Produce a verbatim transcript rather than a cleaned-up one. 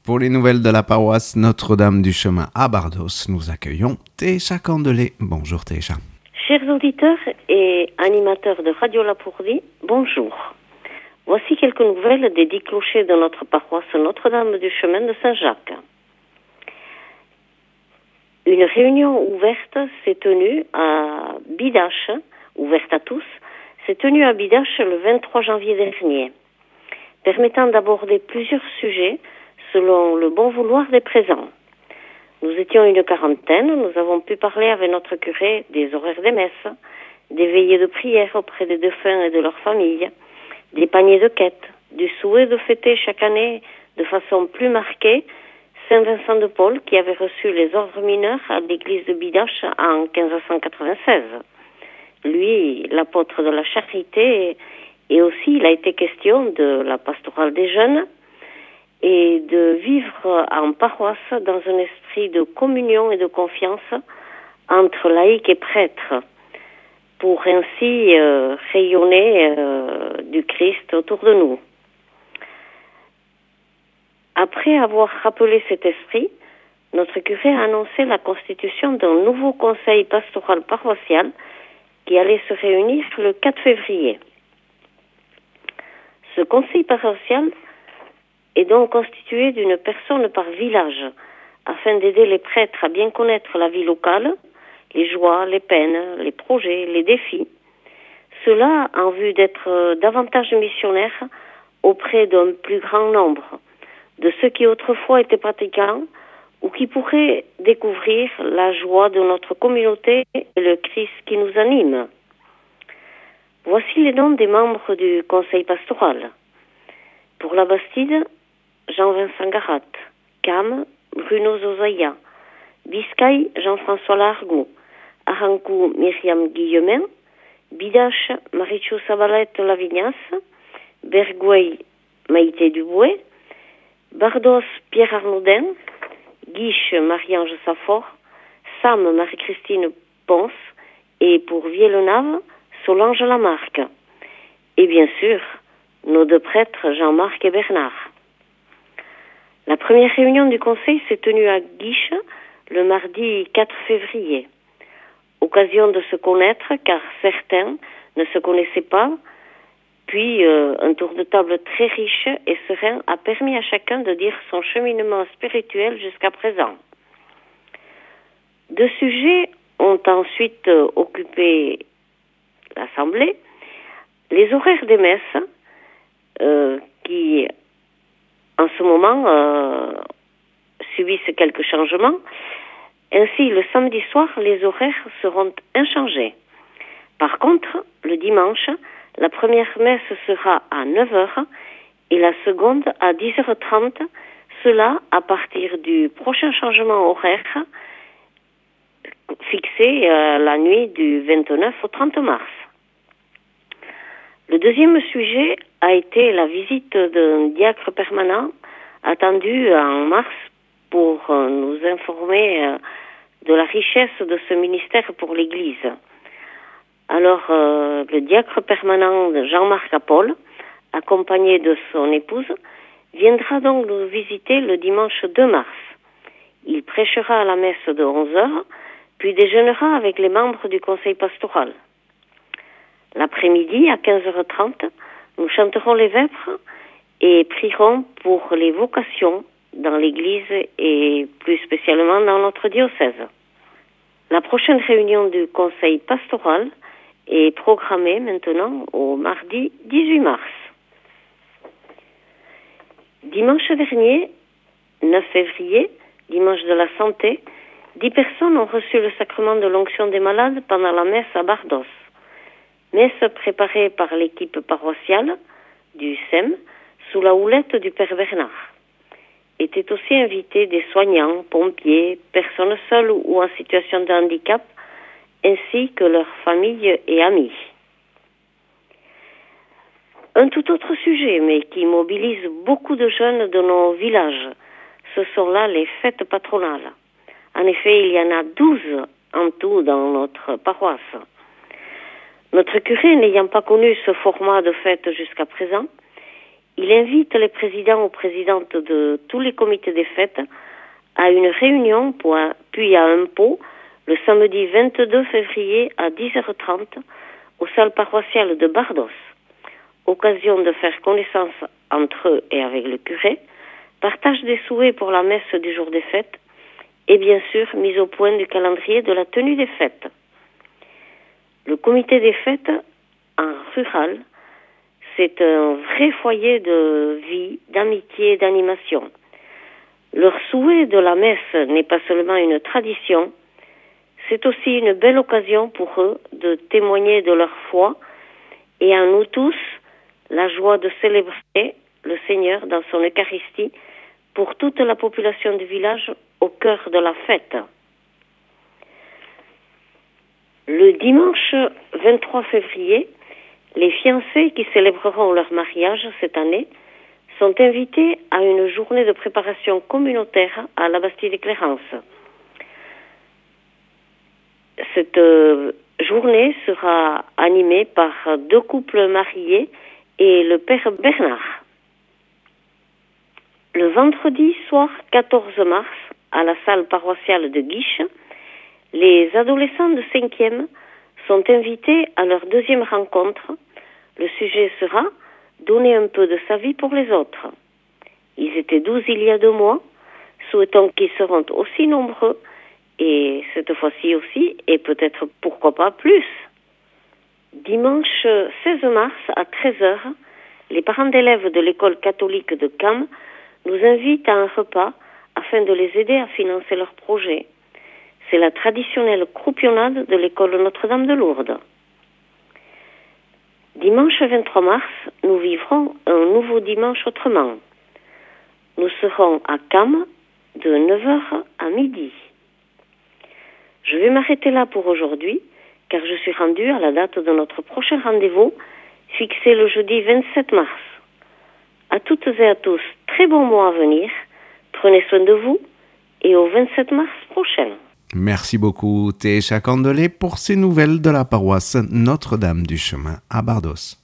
Pour les nouvelles de la paroisse Notre-Dame du Chemin à Bardos, nous accueillons Técha Candelet. Bonjour Técha. Chers auditeurs et animateurs de Radio Lapourdie, bonjour. Voici quelques nouvelles des dix clochers de notre paroisse Notre-Dame du Chemin de Saint-Jacques. Une réunion ouverte s'est tenue à Bidache, ouverte à tous, s'est tenue à Bidache le vingt-trois janvier dernier, permettant d'aborder plusieurs sujets selon le bon vouloir des présents. Nous étions une quarantaine, nous avons pu parler avec notre curé des horaires des messes, des veillées de prière auprès des défunts et de leurs familles, des paniers de quête, du souhait de fêter chaque année de façon plus marquée Saint Vincent de Paul qui avait reçu les ordres mineurs à l'église de Bidache en quinze cent quatre-vingt-seize. Lui, l'apôtre de la charité, et aussi il a été question de la pastorale des jeunes et de vivre en paroisse dans un esprit de communion et de confiance entre laïcs et prêtres pour ainsi euh, rayonner euh, du Christ autour de nous. Après avoir rappelé cet esprit, notre curé a annoncé la constitution d'un nouveau conseil pastoral paroissial qui allait se réunir le quatre février. Ce conseil paroissial est donc constitué d'une personne par village, afin d'aider les prêtres à bien connaître la vie locale, les joies, les peines, les projets, les défis. Cela en vue d'être davantage missionnaires auprès d'un plus grand nombre de ceux qui autrefois étaient pratiquants ou qui pourraient découvrir la joie de notre communauté et le Christ qui nous anime. Voici les noms des membres du conseil pastoral. Pour la Bastide, Jean-Vincent Garat, Cam, Bruno Zozaya, Biscaye, Jean-François Largou, Arancou, Myriam Guillemin, Bidache, Marichou Sabalette Lavignas, Bergouey, Maïté Duboué, Bardos, Pierre Arnaudin, Guiche, Marie-Ange Saffort, Sam, Marie-Christine Ponce, et pour Viellenave, Solange Lamarque. Et bien sûr, nos deux prêtres, Jean-Marc et Bernard. La première réunion du conseil s'est tenue à Guiche le mardi quatre février. Occasion de se connaître, car certains ne se connaissaient pas. Puis, euh, un tour de table très riche et serein a permis à chacun de dire son cheminement spirituel jusqu'à présent. Deux sujets ont ensuite euh, occupé l'Assemblée. Les horaires des messes, euh, qui, en ce moment, euh, subissent quelques changements. Ainsi, le samedi soir, les horaires seront inchangés. Par contre, le dimanche, la première messe sera à neuf heures et la seconde à dix heures trente, cela à partir du prochain changement horaire fixé euh, la nuit du vingt-neuf au trente mars. Le deuxième sujet a été la visite d'un diacre permanent attendu en mars pour euh, nous informer euh, de la richesse de ce ministère pour l'Église. Alors, euh, le diacre permanent Jean-Marc Apol, accompagné de son épouse, viendra donc nous visiter le dimanche deux mars. Il prêchera à la messe de onze heures, puis déjeunera avec les membres du conseil pastoral. L'après-midi, à quinze heures trente, nous chanterons les vêpres et prierons pour les vocations dans l'Église et plus spécialement dans notre diocèse. La prochaine réunion du conseil pastoral est programmée maintenant au mardi dix-huit mars. Dimanche dernier, neuf février, dimanche de la santé, dix personnes ont reçu le sacrement de l'onction des malades pendant la messe à Bardos. Messe préparée par l'équipe paroissiale du S E M sous la houlette du Père Bernard. Étaient aussi invités des soignants, pompiers, personnes seules ou en situation de handicap, ainsi que leurs familles et amis. Un tout autre sujet, mais qui mobilise beaucoup de jeunes de nos villages, ce sont là les fêtes patronales. En effet, il y en a douze en tout dans notre paroisse. Notre curé, n'ayant pas connu ce format de fête jusqu'à présent, il invite les présidents ou présidentes de tous les comités des fêtes à une réunion, puis à un pot, le samedi vingt-deux février à dix heures trente aux salles paroissiales de Bardos. Occasion de faire connaissance entre eux et avec le curé, partage des souhaits pour la messe du jour des fêtes et bien sûr mise au point du calendrier de la tenue des fêtes. Le comité des fêtes en rural, c'est un vrai foyer de vie, d'amitié et d'animation. Leur souhait de la messe n'est pas seulement une tradition, c'est aussi une belle occasion pour eux de témoigner de leur foi et à nous tous la joie de célébrer le Seigneur dans son Eucharistie pour toute la population du village au cœur de la fête. Le dimanche vingt-trois février, les fiancés qui célébreront leur mariage cette année sont invités à une journée de préparation communautaire à la Bastille des Clérances. Cette euh, journée sera animée par deux couples mariés et le père Bernard. Le vendredi soir quatorze mars, à la salle paroissiale de Guiche, les adolescents de cinquième sont invités à leur deuxième rencontre. Le sujet sera « Donner un peu de sa vie pour les autres ». Ils étaient douze il y a deux mois, souhaitons qu'ils seront aussi nombreux, et cette fois-ci aussi, et peut-être pourquoi pas plus. Dimanche seize mars à treize heures, les parents d'élèves de l'école catholique de Cam nous invitent à un repas afin de les aider à financer leur projet. C'est la traditionnelle croupionnade de l'école Notre-Dame de Lourdes. Dimanche vingt-trois mars, nous vivrons un nouveau dimanche autrement. Nous serons à Cam de neuf heures à midi. Je vais m'arrêter là pour aujourd'hui, car je suis rendue à la date de notre prochain rendez-vous, fixé le jeudi vingt-sept mars. À toutes et à tous, très bon mois à venir. Prenez soin de vous et au vingt-sept mars prochain. Merci beaucoup, Técha Candelé, pour ces nouvelles de la paroisse Notre-Dame du Chemin à Bardos.